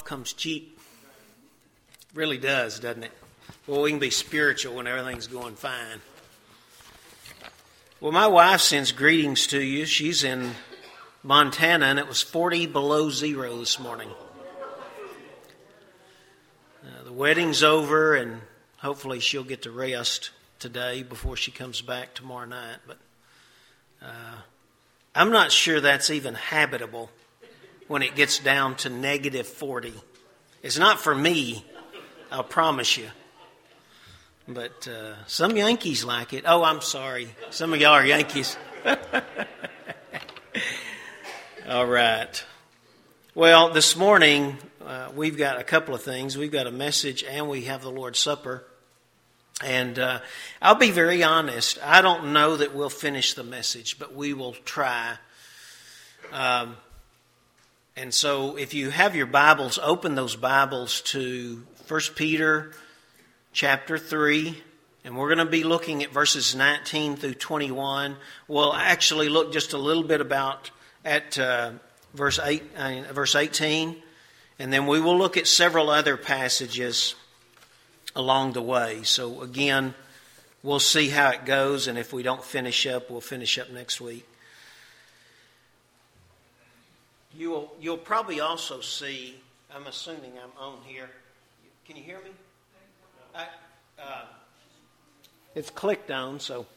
comes cheap. It really does, doesn't it? Well, we can be spiritual when everything's going fine. Well, my wife sends greetings to you. She's in Montana, and it was 40 below zero this morning. The wedding's over, and hopefully she'll get to rest today before she comes back tomorrow night. But I'm not sure that's even habitable when it gets down to negative 40. It's not for me, I'll promise you. But some Yankees like it. Oh, I'm sorry. Some of y'all are Yankees. All right. Well, this morning we've got a couple of things. We've got a message and we have the Lord's Supper. And I'll be very honest. I don't know that we'll finish the message, but we will try. And so if you have your Bibles, open those Bibles to 1 Peter chapter 3. And we're going to be looking at verses 19 through 21. We'll actually look just a little bit at verse 18. And then we will look at several other passages along the way. So again, we'll see how it goes, and if we don't finish up, we'll finish up next week. You'll probably also see, I'm assuming I'm on here. Can you hear me? It's clicked on, so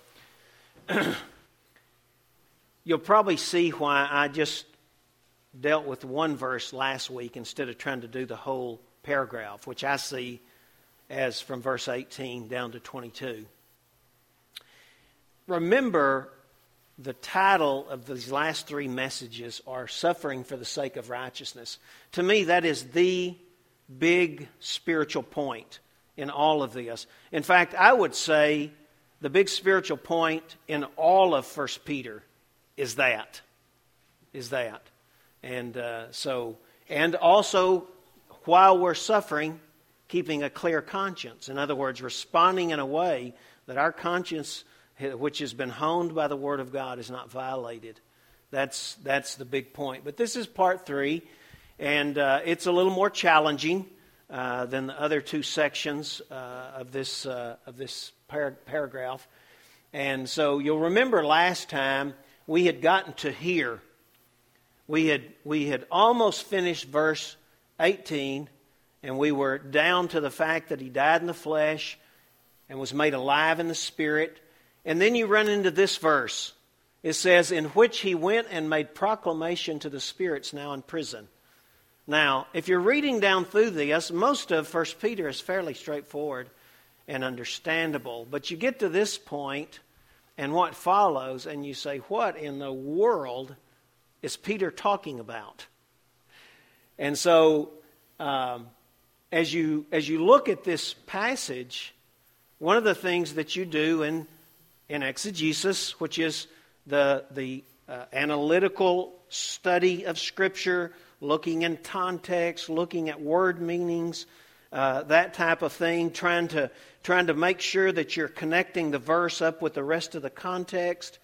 you'll probably see why I just dealt with one verse last week instead of trying to do the whole paragraph, which I see as from verse 18 down to 22. Remember, the title of these last three messages are Suffering for the Sake of Righteousness. To me, that is the big spiritual point in all of this. In fact, I would say the big spiritual point in all of 1 Peter is that. And and also, while we're suffering, keeping a clear conscience. In other words, responding in a way that our conscience, which has been honed by the Word of God, is not violated. That's the big point. But this is part 3, and it's a little more challenging than the other two sections of this paragraph. And so you'll remember last time we had gotten to here. We had almost finished verse 18, and we were down to the fact that He died in the flesh and was made alive in the Spirit. And then you run into this verse. It says, in which He went and made proclamation to the spirits now in prison. Now, if you're reading down through this, most of 1 Peter is fairly straightforward and understandable. But you get to this point and what follows, and you say, what in the world is Peter talking about? And so, as you look at this passage, one of the things that you do in exegesis, which is the analytical study of Scripture, looking in context, looking at word meanings, that type of thing, trying to make sure that you're connecting the verse up with the rest of the context,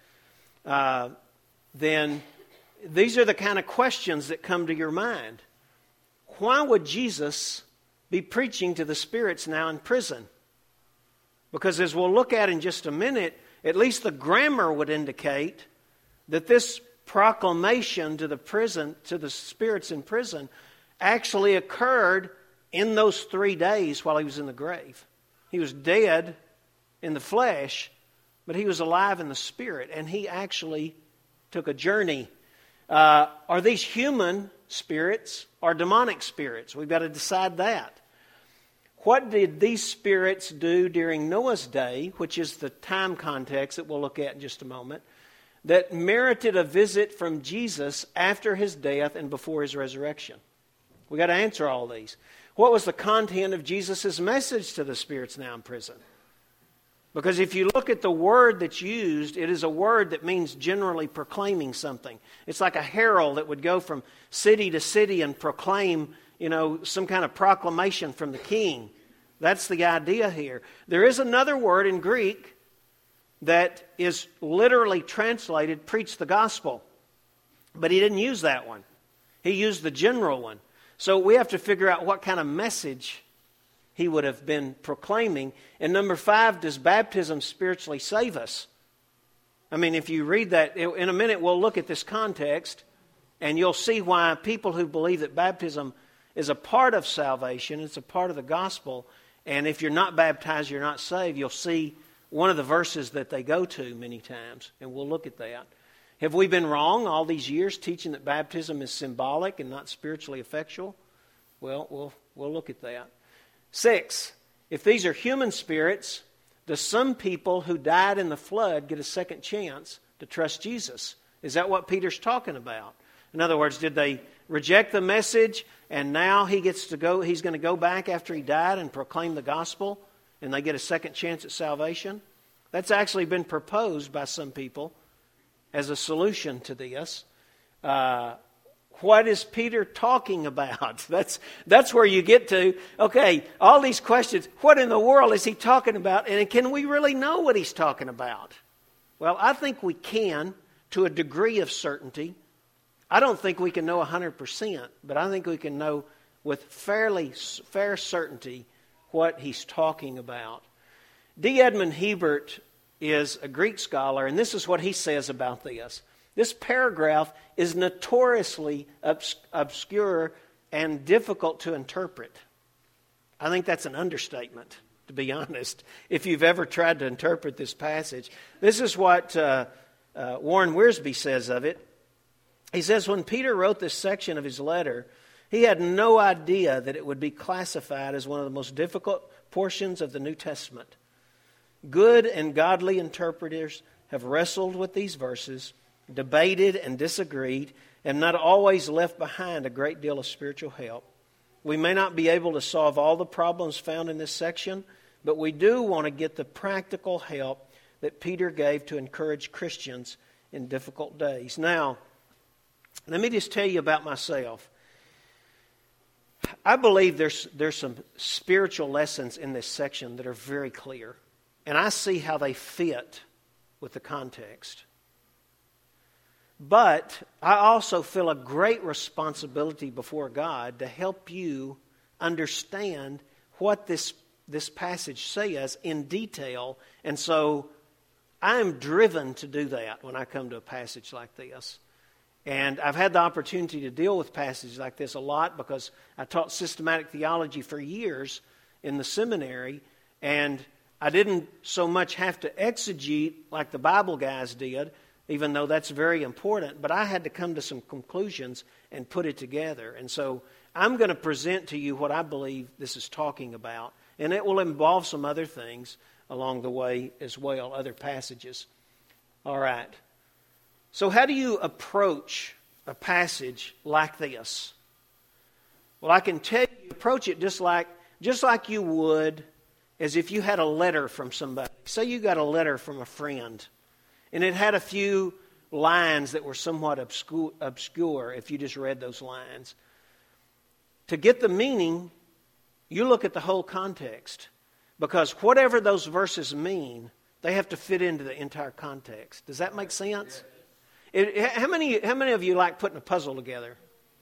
then these are the kind of questions that come to your mind. Why would Jesus be preaching to the spirits now in prison? Because as we'll look at in just a minute, at least the grammar would indicate that this proclamation to the spirits in prison actually occurred in those 3 days while He was in the grave. He was dead in the flesh, but He was alive in the Spirit, and He actually took a journey. Are these human spirits or demonic spirits? We've got to decide that. What did these spirits do during Noah's day, which is the time context that we'll look at in just a moment, that merited a visit from Jesus after His death and before His resurrection? We've got to answer all these. What was the content of Jesus' message to the spirits now in prison? Because if you look at the word that's used, it is a word that means generally proclaiming something. It's like a herald that would go from city to city and proclaim, some kind of proclamation from the king. That's the idea here. There is another word in Greek that is literally translated, preach the gospel. But he didn't use that one. He used the general one. So we have to figure out what kind of message he would have been proclaiming. And number 5, does baptism spiritually save us? I mean, if you read that, in a minute we'll look at this context, and you'll see why people who believe that baptism is a part of salvation, it's a part of the gospel, and if you're not baptized, you're not saved. You'll see one of the verses that they go to many times, and we'll look at that. Have we been wrong all these years teaching that baptism is symbolic and not spiritually effectual? Well, we'll look at that. 6, if these are human spirits, do some people who died in the flood get a second chance to trust Jesus? Is that what Peter's talking about? In other words, did they reject the message and now he's going to go back after he died and proclaim the gospel and they get a second chance at salvation? That's actually been proposed by some people as a solution to this. What is Peter talking about? That's where you get to, okay, all these questions, what in the world is he talking about? And can we really know what he's talking about? Well, I think we can to a degree of certainty. I don't think we can know 100%, but I think we can know with fair certainty what he's talking about. D. Edmond Hebert is a Greek scholar, and this is what he says about this. This paragraph is notoriously obscure and difficult to interpret. I think that's an understatement, to be honest, if you've ever tried to interpret this passage. This is what Warren Wiersbe says of it. He says, when Peter wrote this section of his letter, he had no idea that it would be classified as one of the most difficult portions of the New Testament. Good and godly interpreters have wrestled with these verses, debated and disagreed, and not always left behind a great deal of spiritual help. We may not be able to solve all the problems found in this section, but we do want to get the practical help that Peter gave to encourage Christians in difficult days. Now, let me just tell you about myself. I believe there's some spiritual lessons in this section that are very clear, and I see how they fit with the context. But I also feel a great responsibility before God to help you understand what this passage says in detail. And so I am driven to do that when I come to a passage like this. And I've had the opportunity to deal with passages like this a lot because I taught systematic theology for years in the seminary, and I didn't so much have to exegete like the Bible guys did, even though that's very important, but I had to come to some conclusions and put it together. And so I'm going to present to you what I believe this is talking about, and it will involve some other things along the way as well, other passages. All right. So how do you approach a passage like this? Well, I can tell you, approach it just like you would as if you had a letter from somebody. Say you got a letter from a friend, and it had a few lines that were somewhat obscure if you just read those lines. To get the meaning, you look at the whole context, because whatever those verses mean, they have to fit into the entire context. Does that make sense? How many of you like putting a puzzle together?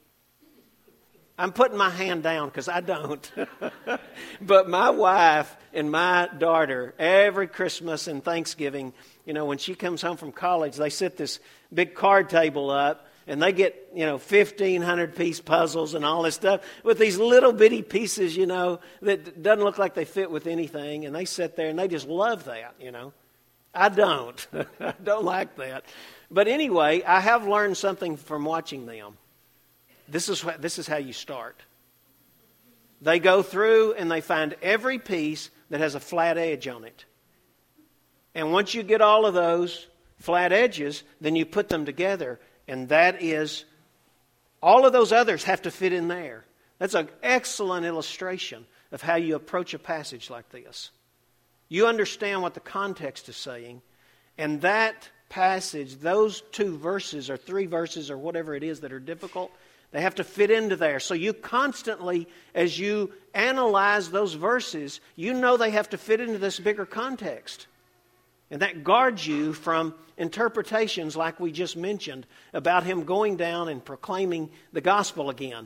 I'm putting my hand down because I don't. But my wife and my daughter, every Christmas and Thanksgiving, when she comes home from college, they set this big card table up and they get, 1,500-piece puzzles and all this stuff with these little bitty pieces, that doesn't look like they fit with anything. And they sit there and they just love that, I don't. I don't like that. But anyway, I have learned something from watching them. This is how you start. They go through and they find every piece that has a flat edge on it. And once you get all of those flat edges, then you put them together. And that is, all of those others have to fit in there. That's an excellent illustration of how you approach a passage like this. You understand what the context is saying, and that passage, those 2 verses or 3 verses or whatever it is that are difficult, they have to fit into there. So you constantly, as you analyze those verses, you know they have to fit into this bigger context. And that guards you from interpretations like we just mentioned about him going down and proclaiming the gospel again.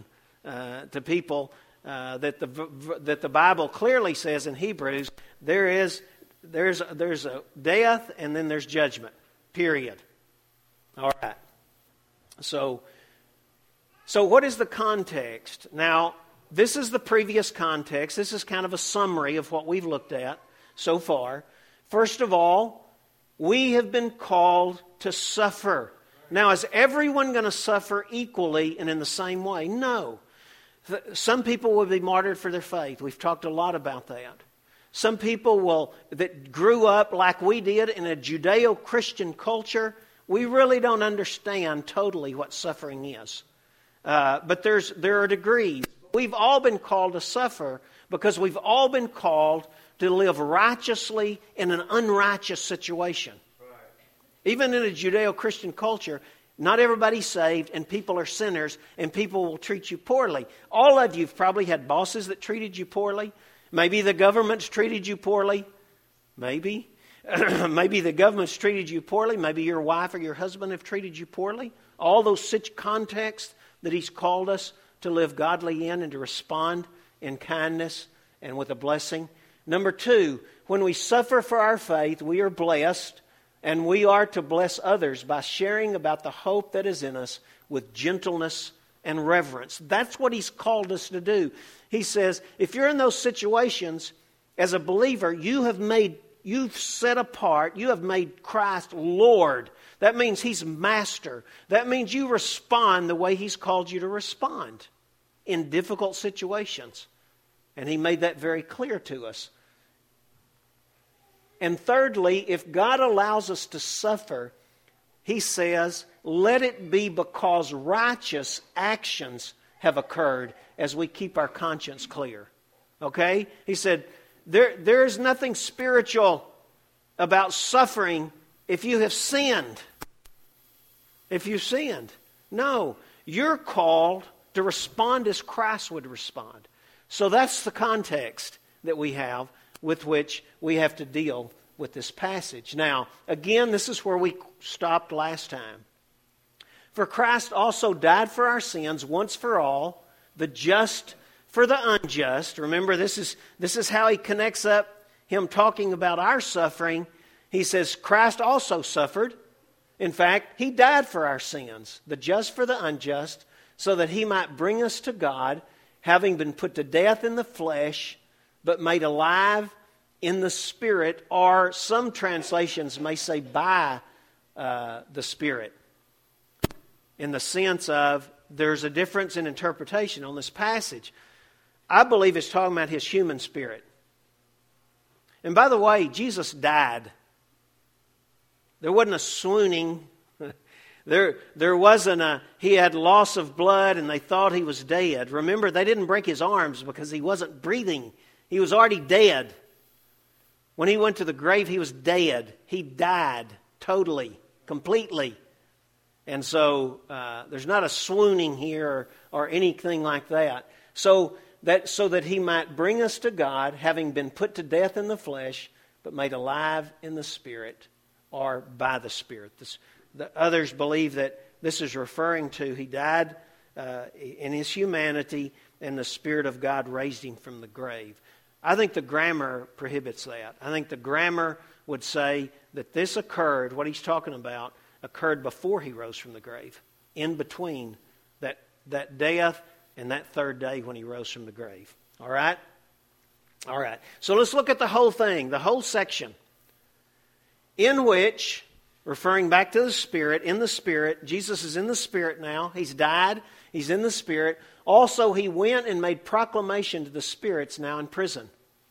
to people that the Bible clearly says in Hebrews there's a death and then there's judgment. Period. All right. So what is the context? Now, this is the previous context. This is kind of a summary of what we've looked at so far. First of all, we have been called to suffer. Now, is everyone going to suffer equally and in the same way? No. Some people will be martyred for their faith. We've talked a lot about that. Some people that grew up like we did in a Judeo-Christian culture, we really don't understand totally what suffering is. But there are degrees. We've all been called to suffer because we've all been called to live righteously in an unrighteous situation. Right. Even in a Judeo-Christian culture, not everybody's saved and people are sinners and people will treat you poorly. All of you have probably had bosses that treated you poorly. Maybe the government's treated you poorly. Maybe. Maybe the government's treated you poorly. Maybe your wife or your husband have treated you poorly. All those such contexts that He's called us to live godly in and to respond in kindness and with a blessing. Number two, when we suffer for our faith, we are blessed, and we are to bless others by sharing about the hope that is in us with gentleness and reverence. That's what He's called us to do. He says, if you're in those situations, as a believer, you've set apart, you have made Christ Lord. That means He's master. That means you respond the way He's called you to respond in difficult situations. And He made that very clear to us. And thirdly, if God allows us to suffer, He says, let it be because righteous actions have occurred as we keep our conscience clear. Okay? He said, there is nothing spiritual about suffering if you have sinned. If you've sinned. No, you're called to respond as Christ would respond. So that's the context that we have with which we have to deal with this passage. Now, again, this is where we stopped last time. For Christ also died for our sins once for all, the just for the unjust. Remember, this is how He connects up Him talking about our suffering. He says, Christ also suffered. In fact, He died for our sins, the just for the unjust, so that He might bring us to God, having been put to death in the flesh, but made alive in the Spirit, or some translations may say by the Spirit. In the sense of, there's a difference in interpretation on this passage. I believe it's talking about His human spirit. And by the way, Jesus died. There wasn't a swooning. There wasn't he had loss of blood and they thought he was dead. Remember, they didn't break His arms because He wasn't breathing. He was already dead. When He went to the grave, He was dead. He died totally, completely. And so there's not a swooning here or anything like that. So that He might bring us to God, having been put to death in the flesh, but made alive in the Spirit, or by the Spirit. The others believe that this is referring to He died in His humanity, and the Spirit of God raised Him from the grave. I think the grammar prohibits that. I think the grammar would say that this occurred, what he's talking about, occurred before He rose from the grave, in between that death and that third day when He rose from the grave. All right? All right. So let's look at the whole thing, the whole section, in which, referring back to the Spirit, in the Spirit, Jesus is in the Spirit now. He's died. He's in the Spirit. Also, He went and made proclamation to the spirits now in prison,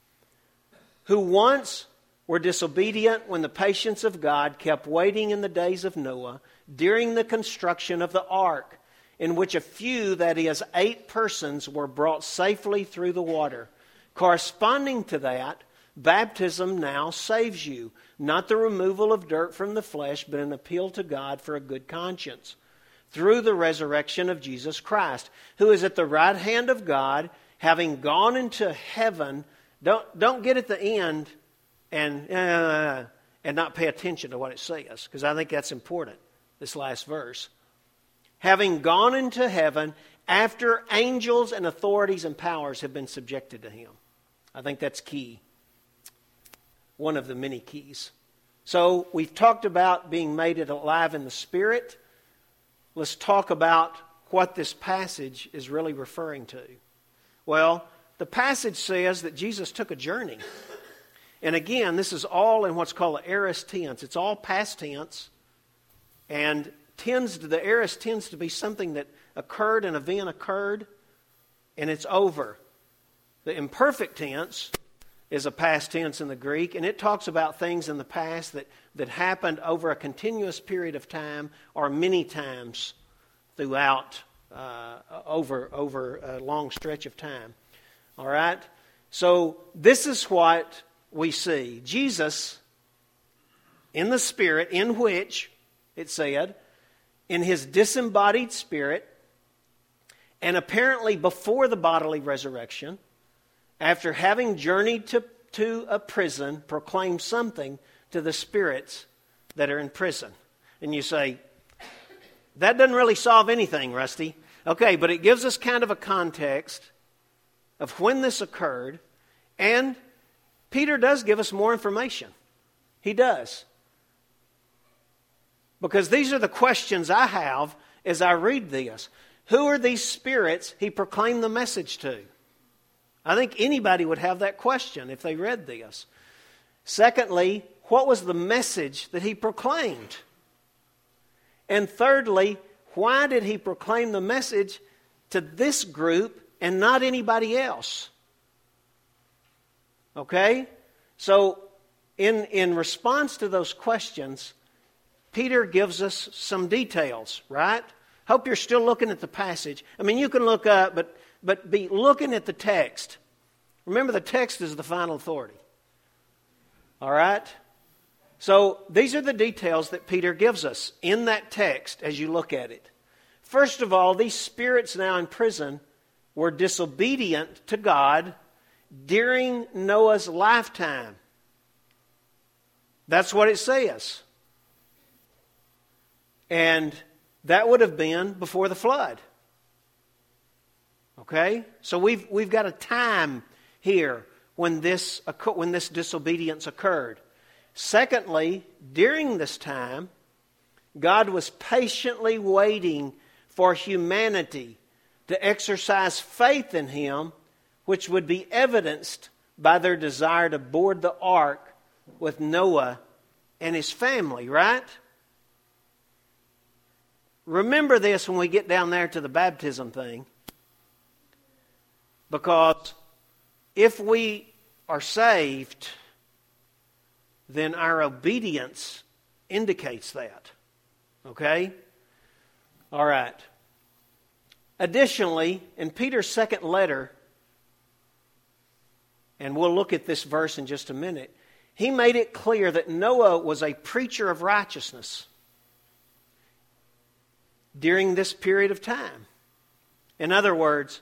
who once were disobedient when the patience of God kept waiting in the days of Noah during the construction of the ark, in which a few, that is, 8 persons, were brought safely through the water. Corresponding to that, baptism now saves you, not the removal of dirt from the flesh, but an appeal to God for a good conscience, through the resurrection of Jesus Christ, who is at the right hand of God, having gone into heaven. Don't get at the end and not pay attention to what it says, because I think that's important, this last verse. Having gone into heaven after angels and authorities and powers have been subjected to him. I think that's key. One of the many keys. So we've talked about being made alive in the Spirit. Let's talk about what this passage is really referring to. Well, the passage says that Jesus took a journey. And again, this is all in what's called the aorist tense. It's all past tense. And the aorist tends to be something that occurred, an event occurred, and it's over. The imperfect tense is a past tense in the Greek, and it talks about things in the past that happened over a continuous period of time or many times throughout over a long stretch of time. All right? So this is what we see. Jesus, in the Spirit, in which, it said, in his disembodied spirit, and apparently before the bodily resurrection, after having journeyed to a prison, proclaimed something to the spirits that are in prison. And you say, that doesn't really solve anything, Rusty. Okay, but it gives us kind of a context of when this occurred, and Peter does give us more information. He does. Because these are the questions I have as I read this. Who are these spirits he proclaimed the message to? I think anybody would have that question if they read this. Secondly, what was the message that he proclaimed? And thirdly, why did he proclaim the message to this group and not anybody else? Okay? So, in response to those questions, Peter gives us some details, right? Hope you're still looking at the passage. I mean, you can look up, but be looking at the text. Remember, the text is the final authority. All right? So, these are the details that Peter gives us in that text as you look at it. First of all, these spirits now in prison were disobedient to God during Noah's lifetime. That's what it says. And that would have been before the flood. Okay? So we've got a time here when this disobedience occurred. Secondly, during this time, God was patiently waiting for humanity to exercise faith in Him, which would be evidenced by their desire to board the ark with Noah and his family, right? Remember this when we get down there to the baptism thing. Because if we are saved, then our obedience indicates that. Okay? All right. Additionally, in Peter's second letter, and we'll look at this verse in just a minute, he made it clear that Noah was a preacher of righteousness during this period of time. In other words,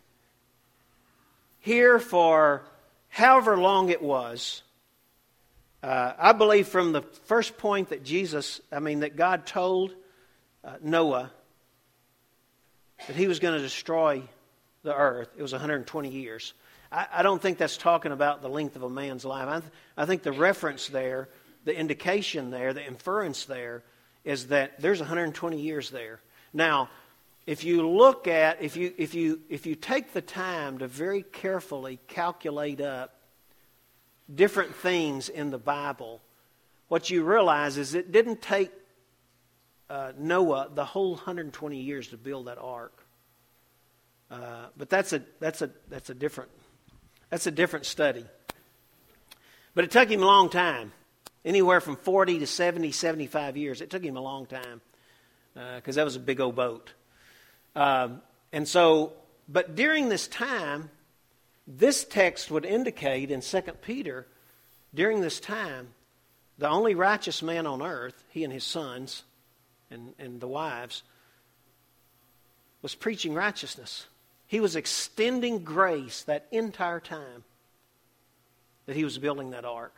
here for however long it was, I believe from the first point that God told Noah that he was going to destroy the earth, it was 120 years. I don't think that's talking about the length of a man's life. I think the reference there, the indication there, the inference there is that there's 120 years there. Now, if you look at, if you take the time to very carefully calculate up different things in the Bible, what you realize is it didn't take Noah the whole 120 years to build that ark. But that's a different study. But it took him a long time. Anywhere from 40 to 70, 75 years. It took him a long time. Because that was a big old boat. But during this time, this text would indicate in 2 Peter, during this time, the only righteous man on earth, he and his sons and the wives, was preaching righteousness. He was extending grace that entire time that he was building that ark.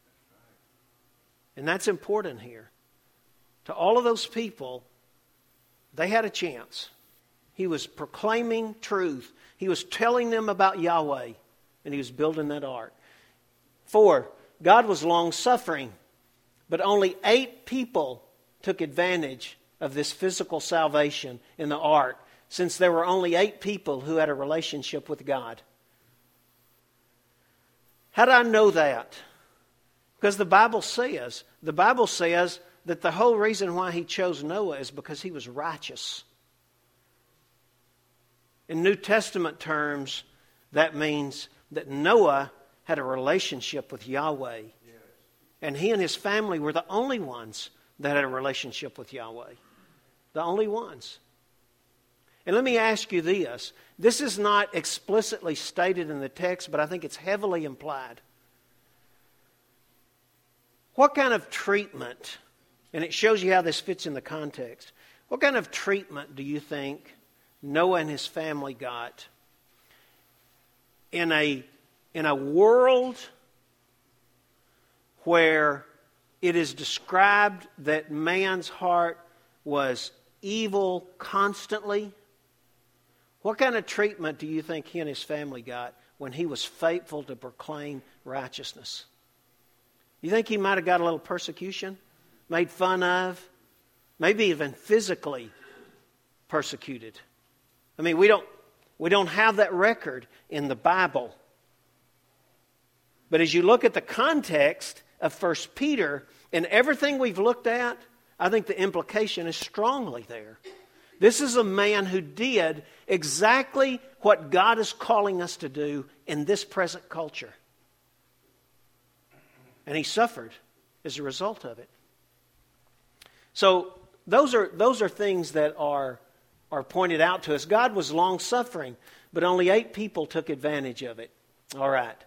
And that's important here. To all of those people, they had a chance. He was proclaiming truth. He was telling them about Yahweh, and he was building that ark. 4, God was long-suffering, but only 8 people took advantage of this physical salvation in the ark, since there were only 8 people who had a relationship with God. How do I know that? Because the Bible says that the whole reason why he chose Noah is because he was righteous. In New Testament terms, that means that Noah had a relationship with Yahweh. Yes. And he and his family were the only ones that had a relationship with Yahweh. The only ones. And let me ask you this. This is not explicitly stated in the text, but I think it's heavily implied. What kind of treatment, and it shows you how this fits in the context, what kind of treatment do you think Noah and his family got in a world where it is described that man's heart was evil constantly? What kind of treatment do you think he and his family got when he was faithful to proclaim righteousness? You think he might have got a little persecution, made fun of, maybe even physically persecuted? I mean, we don't have that record in the Bible. But as you look at the context of 1 Peter and everything we've looked at, I think the implication is strongly there. This is a man who did exactly what God is calling us to do in this present culture. And he suffered as a result of it. So those are things that are pointed out to us. God was long-suffering, but only 8 people took advantage of it. All right.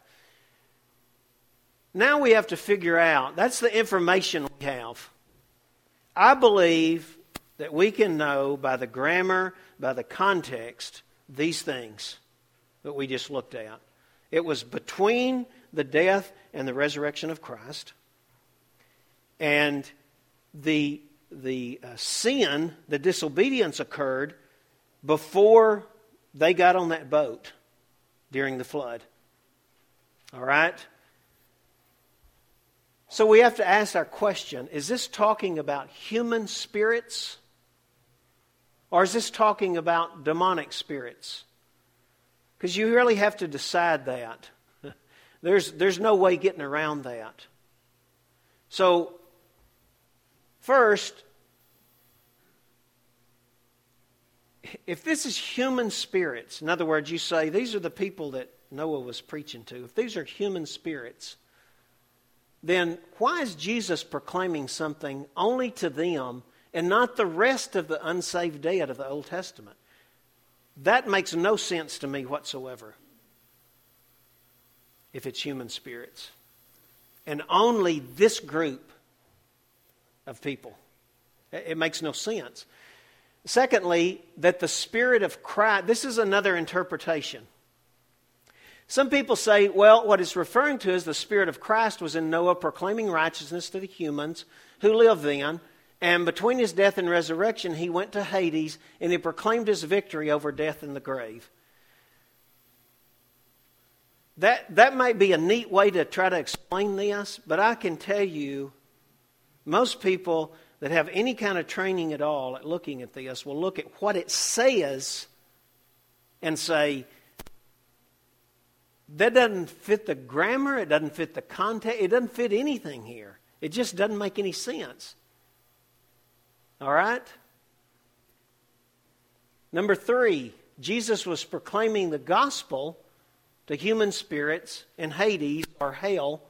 Now we have to figure out, that's the information we have. I believe that we can know by the grammar, by the context, these things that we just looked at. It was between the death and the resurrection of Christ. And the sin, the disobedience occurred before they got on that boat during the flood. All right? So we have to ask our question, is this talking about human spirits? Or is this talking about demonic spirits? Because you really have to decide that. There's no way getting around that. So, first, if this is human spirits, in other words, you say these are the people that Noah was preaching to. If these are human spirits, then why is Jesus proclaiming something only to them and not the rest of the unsaved dead of the Old Testament? That makes no sense to me whatsoever, if it's human spirits. And only this group of people. It makes no sense. Secondly, that the Spirit of Christ, this is another interpretation. Some people say, well, what it's referring to is the Spirit of Christ was in Noah proclaiming righteousness to the humans who lived then. And between his death and resurrection, he went to Hades and he proclaimed his victory over death and the grave. That might be a neat way to try to explain this, but I can tell you, most people that have any kind of training at all at looking at this will look at what it says and say, that doesn't fit the grammar, it doesn't fit the context, it doesn't fit anything here. It just doesn't make any sense. All right? Number 3, Jesus was proclaiming the gospel to human spirits in Hades or hell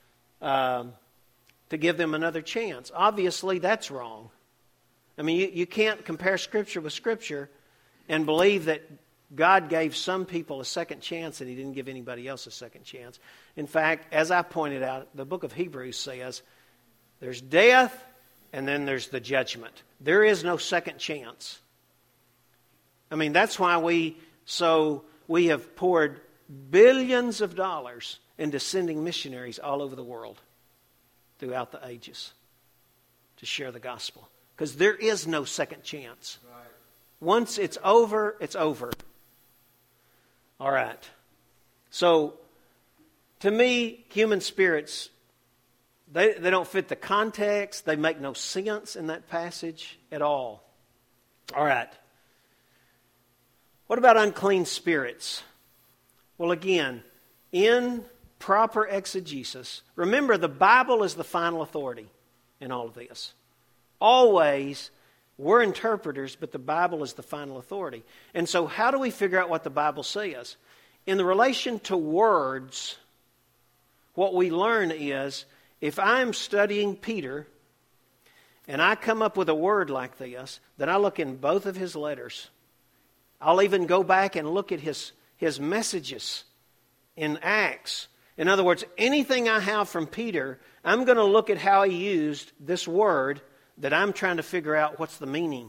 to give them another chance. Obviously, that's wrong. I mean, you can't compare Scripture with Scripture and believe that God gave some people a second chance and He didn't give anybody else a second chance. In fact, as I pointed out, the book of Hebrews says there's death and then there's the judgment. There is no second chance. I mean, that's why we have poured billions of dollars into sending missionaries all over the world throughout the ages to share the gospel. Because there is no second chance. Right. Once it's over, it's over. All right. So, to me, human spirits, they don't fit the context. They make no sense in that passage at all. All right. What about unclean spirits? Well, again, in proper exegesis, remember the Bible is the final authority in all of this. Always, we're interpreters, but the Bible is the final authority. And so how do we figure out what the Bible says? In the relation to words, what we learn is, if I'm studying Peter, and I come up with a word like this, then I look in both of his letters. I'll even go back and look at his messages in Acts. In other words, anything I have from Peter, I'm going to look at how he used this word that I'm trying to figure out what's the meaning.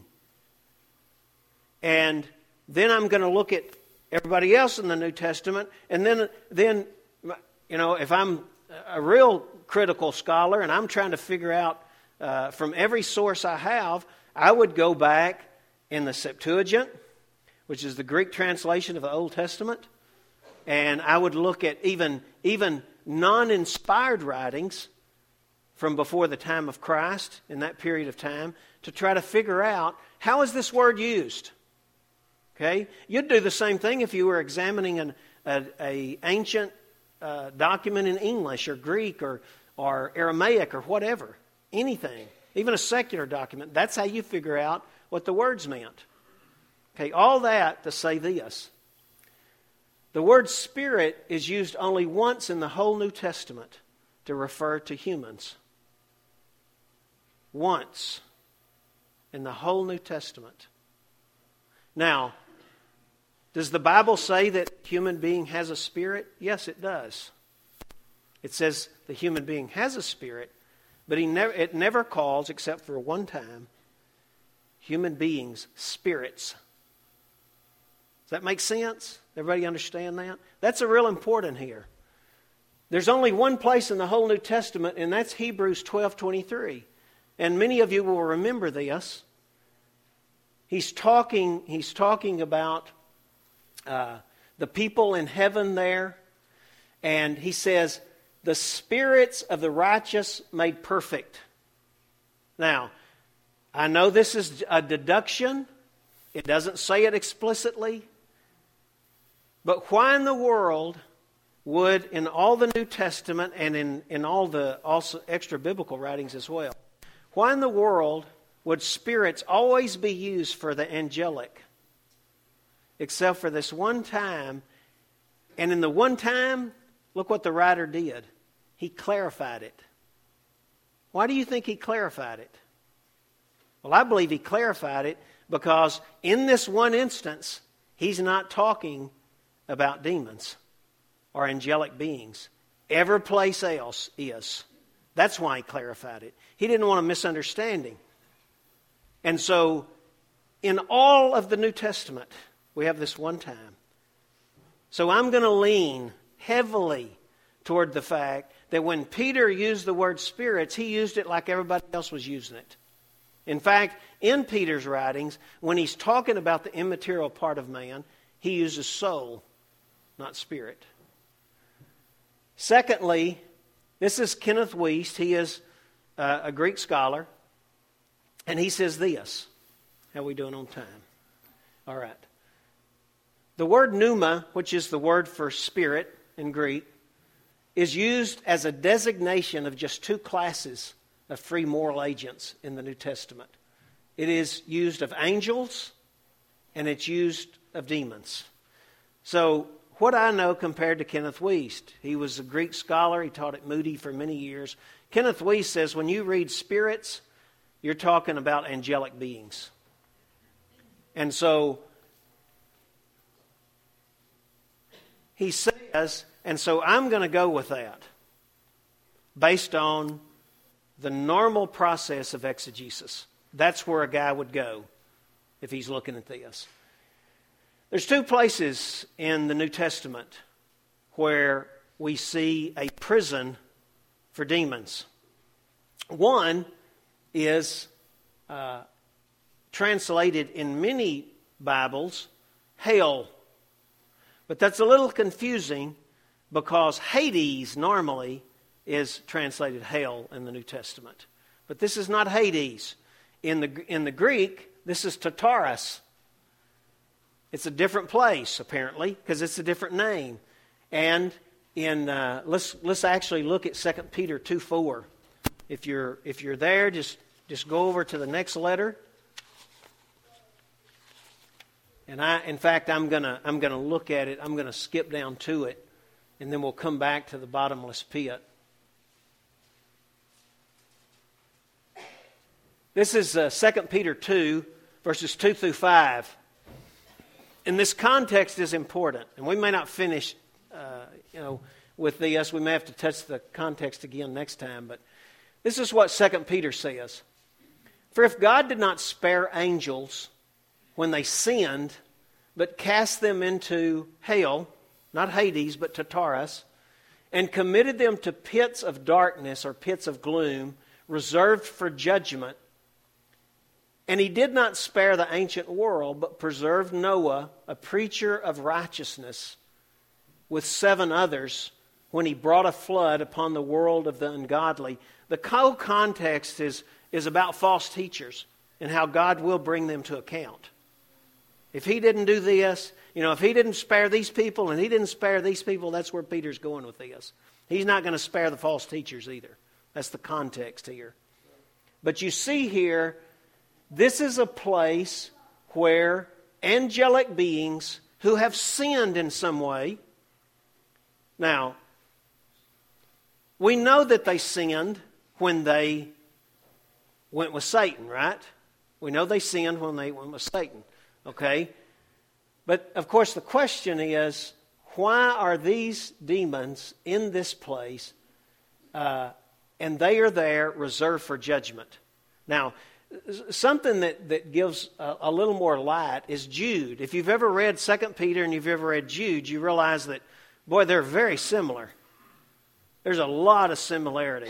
And then I'm going to look at everybody else in the New Testament, and then if I'm a real critical scholar and I'm trying to figure out from every source I have, I would go back in the Septuagint, which is the Greek translation of the Old Testament, and I would look at even non-inspired writings from before the time of Christ, in that period of time, to try to figure out, how is this word used? Okay? You'd do the same thing if you were examining an ancient document in English or Greek or Aramaic or whatever. Anything. Even a secular document. That's how you figure out what the words meant. Okay, all that to say this. The word spirit is used only once in the whole New Testament to refer to humans. Once in the whole New Testament. Now, does the Bible say that a human being has a spirit? Yes, it does. It says the human being has a spirit, but it never calls, except for one time, human beings spirits. Does that make sense? Everybody understand that? That's a real important here. There's only one place in the whole New Testament, and that's Hebrews 12:23. And many of you will remember this. He's talking about the people in heaven there, and he says, the spirits of the righteous made perfect. Now, I know this is a deduction. It doesn't say it explicitly. But why in the world would, in all the New Testament and in all the also extra biblical writings as well, why in the world would spirits always be used for the angelic? Except for this one time. And in the one time, look what the writer did. He clarified it. Why do you think he clarified it? Well, I believe he clarified it because in this one instance, he's not talking about demons or angelic beings. Every place else is. That's why he clarified it. He didn't want a misunderstanding. And so, in all of the New Testament, we have this one time. So I'm going to lean heavily toward the fact that when Peter used the word spirits, he used it like everybody else was using it. In fact, in Peter's writings, when he's talking about the immaterial part of man, he uses soul, not spirit. Secondly, this is Kenneth Wuest. He is a Greek scholar. And he says this. How are we doing on time? All right. The word pneuma, which is the word for spirit in Greek, is used as a designation of just two classes of free moral agents in the New Testament. It is used of angels and it's used of demons. So what I know compared to Kenneth Wuest, he was a Greek scholar. He taught at Moody for many years. Kenneth Wuest says when you read spirits, you're talking about angelic beings. And so he says, and so I'm going to go with that based on the normal process of exegesis. That's where a guy would go if he's looking at this. There's two places in the New Testament where we see a prison for demons. One is translated in many Bibles hell. But that's a little confusing because Hades normally is translated hell in the New Testament. But this is not Hades. In the Greek, this is Tartarus. It's a different place, apparently, because it's a different name. And let's actually look at 2 Peter 2:4. If you're there, just go over to the next letter. And in fact, I'm gonna look at it. I'm gonna skip down to it, and then we'll come back to the bottomless pit. This is 2 Peter 2, verses 2 through 5. And this context is important. And we may not finish, with this. We may have to touch the context again next time. But this is what 2 Peter says. For if God did not spare angels when they sinned, but cast them into hell, not Hades, but Tartarus, and committed them to pits of darkness or pits of gloom, reserved for judgment. And he did not spare the ancient world, but preserved Noah, a preacher of righteousness, with 7 others, when he brought a flood upon the world of the ungodly. The whole context is about false teachers and how God will bring them to account. If he didn't do this, if he didn't spare these people and he didn't spare these people, that's where Peter's going with this. He's not going to spare the false teachers either. That's the context here. But you see here, this is a place where angelic beings who have sinned in some way. Now, we know that they sinned when they went with Satan, right? We know they sinned when they went with Satan, okay? But, of course, the question is, why are these demons in this place and they are there reserved for judgment? Now, something that gives a little more light is Jude. If you've ever read 2 Peter and you've ever read Jude, you realize that, boy, they're very similar. There's a lot of similarity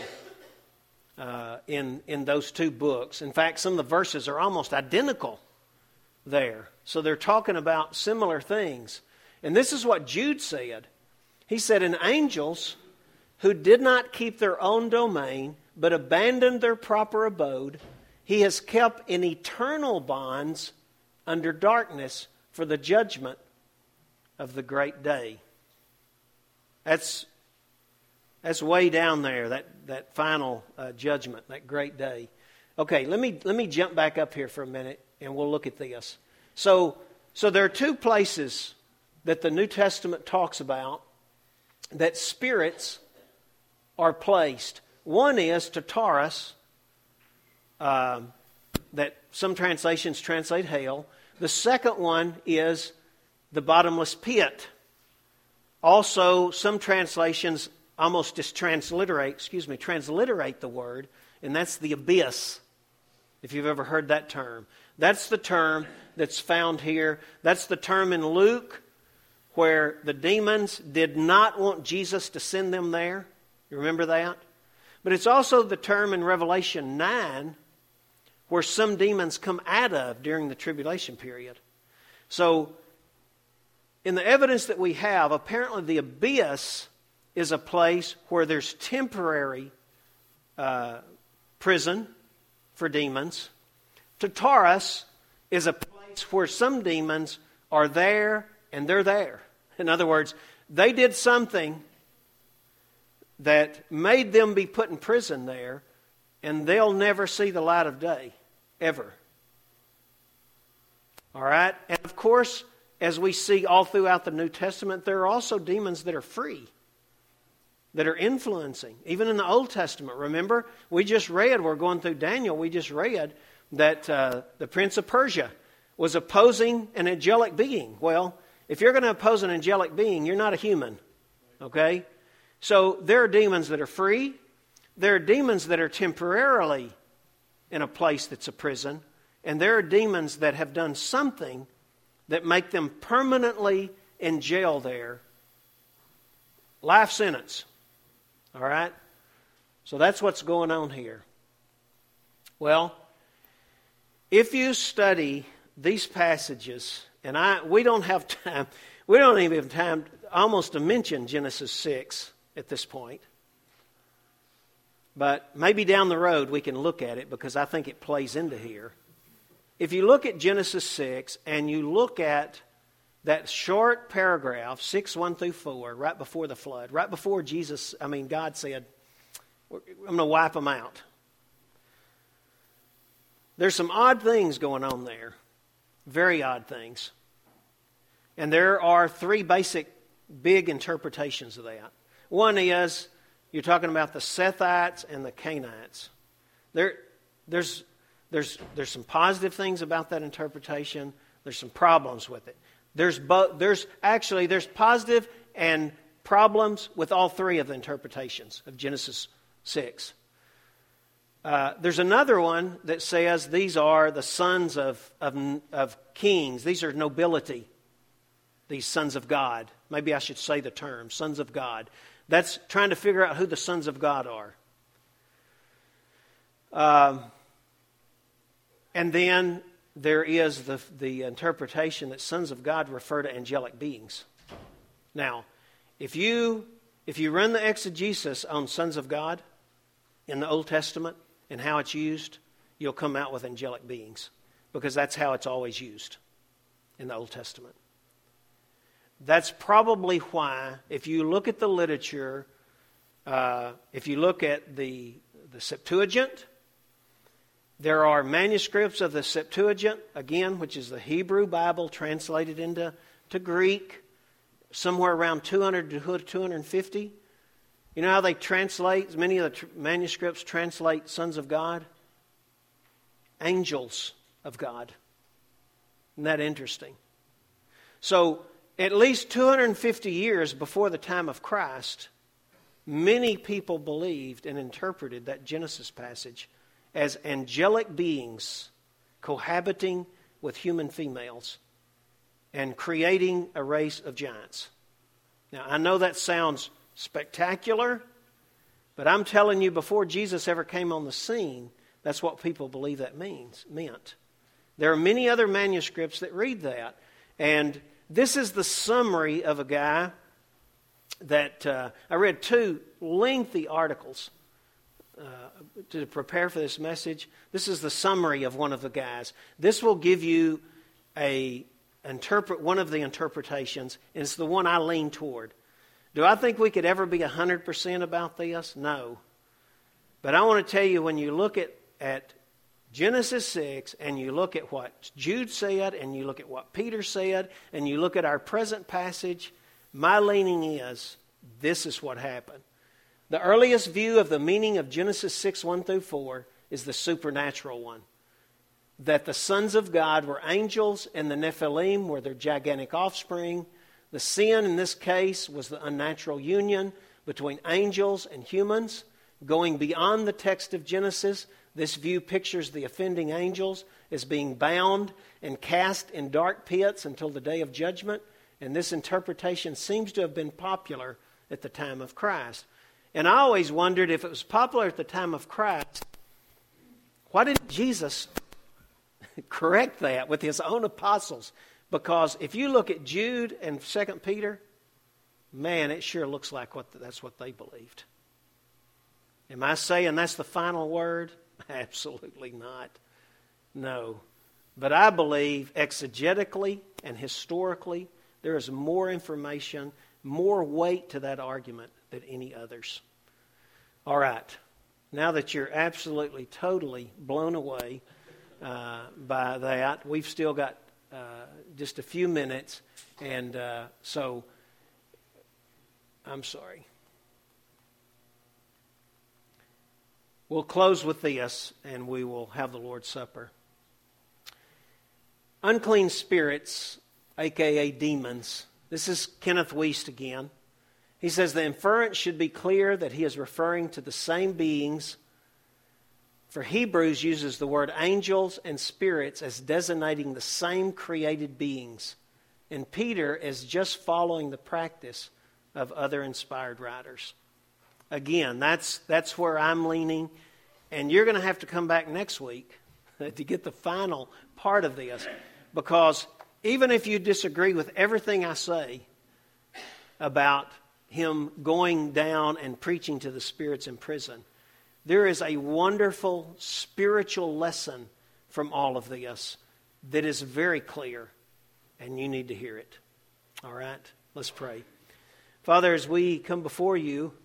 in those two books. In fact, some of the verses are almost identical there. So they're talking about similar things. And this is what Jude said. He said, "And angels who did not keep their own domain, but abandoned their proper abode, he has kept in eternal bonds under darkness for the judgment of the great day." That's way down there, that final judgment, that great day. Okay, let me jump back up here for a minute and we'll look at this. So there are two places that the New Testament talks about that spirits are placed. One is Tartarus, that some translations translate hell. The second one is the bottomless pit. Also, some translations almost just transliterate the word, and that's the abyss, if you've ever heard that term. That's the term that's found here. That's the term in Luke where the demons did not want Jesus to send them there. You remember that? But it's also the term in Revelation 9 where some demons come out of during the tribulation period. So, in the evidence that we have, apparently the abyss is a place where there's temporary prison for demons. Tartarus is a place where some demons are there and they're there. In other words, they did something that made them be put in prison there, and they'll never see the light of day, ever. All right? And of course, as we see all throughout the New Testament, there are also demons that are free, that are influencing. Even in the Old Testament, remember? We're going through Daniel, we just read that the prince of Persia was opposing an angelic being. Well, if you're going to oppose an angelic being, you're not a human. Okay? So there are demons that are free. There are demons that are temporarily in a place that's a prison. And there are demons that have done something that make them permanently in jail there. Life sentence. All right? So that's what's going on here. Well, if you study these passages, and we don't have time, we don't even have time almost to mention Genesis 6 at this point. But maybe down the road we can look at it because I think it plays into here. If you look at Genesis 6 and you look at that short paragraph, 6:1 through 4, right before the flood, right before God said, I'm going to wipe them out. There's some odd things going on there. Very odd things. And there are three basic big interpretations of that. One is, you're talking about the Sethites and the Canaanites. There's some positive things about that interpretation. There's some problems with it. There's positive and problems with all three of the interpretations of Genesis 6. There's another one that says these are the sons of kings. These are nobility. These sons of God. Maybe I should say the term, sons of God. That's trying to figure out who the sons of God are. And then there is the interpretation that sons of God refer to angelic beings. Now, if you run the exegesis on sons of God in the Old Testament and how it's used, you'll come out with angelic beings because that's how it's always used in the Old Testament. That's probably why, if you look at the literature, if you look at the Septuagint, there are manuscripts of the Septuagint, again, which is the Hebrew Bible translated into Greek, somewhere around 200 to 250. You know how they translate, many of the manuscripts translate sons of God? Angels of God. Isn't that interesting? So, at least 250 years before the time of Christ, many people believed and interpreted that Genesis passage as angelic beings cohabiting with human females and creating a race of giants. Now, I know that sounds spectacular, but I'm telling you, before Jesus ever came on the scene, that's what people believe that meant. There are many other manuscripts that read that, and this is the summary of a guy that I read 2 lengthy articles to prepare for this message. This is the summary of one of the guys. This will give you one of the interpretations, and it's the one I lean toward. Do I think we could ever be 100% about this? No. But I want to tell you, when you look at Genesis 6, and you look at what Jude said, and you look at what Peter said, and you look at our present passage, my leaning is, this is what happened. The earliest view of the meaning of Genesis 6:1 through 4 is the supernatural one. That the sons of God were angels, and the Nephilim were their gigantic offspring. The sin in this case was the unnatural union between angels and humans. Going beyond the text of Genesis, this view pictures the offending angels as being bound and cast in dark pits until the day of judgment, and this interpretation seems to have been popular at the time of Christ. And I always wondered, if it was popular at the time of Christ, why didn't Jesus correct that with his own apostles? Because if you look at Jude and 2 Peter, man, it sure looks like that's what they believed. Am I saying that's the final word? Absolutely not. No. But I believe exegetically and historically, there is more information, more weight to that argument than any others. All right. Now that you're absolutely, totally blown away by that, we've still got just a few minutes. And so, I'm sorry. We'll close with this, and we will have the Lord's Supper. Unclean spirits, a.k.a. demons. This is Kenneth Wuest again. He says the inference should be clear that he is referring to the same beings. For Hebrews uses the word angels and spirits as designating the same created beings. And Peter is just following the practice of other inspired writers. Again, that's where I'm leaning. And you're going to have to come back next week to get the final part of this. because even if you disagree with everything I say about him going down and preaching to the spirits in prison, there is a wonderful spiritual lesson from all of this that is very clear, and you need to hear it. All right? Let's pray. Father, as we come before you,